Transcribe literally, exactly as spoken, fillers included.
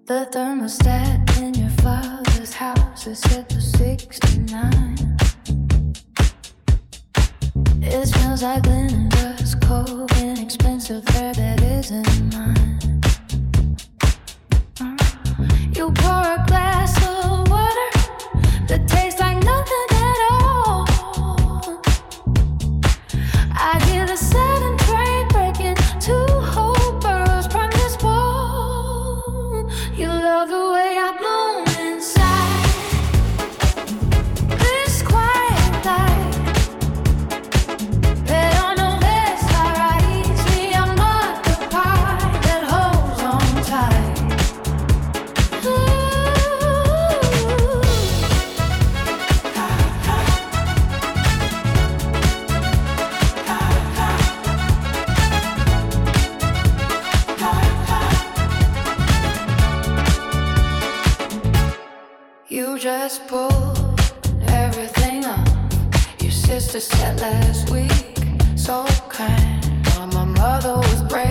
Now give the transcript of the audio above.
The thermostat in your father's house is set to sixty-nine. It smells like linen, dust, cold, inexpensive hair that isn't mine. You pour a glass of water that tastes like nothing at all. I hear the sudden train breaking two whole boroughs from this wall. You love the way I bloom inside this quiet light. They don't know this how easily I'm not the part that holds on tight. You just pulled everything up. Your sister said last week, so kind. While my mother was brave.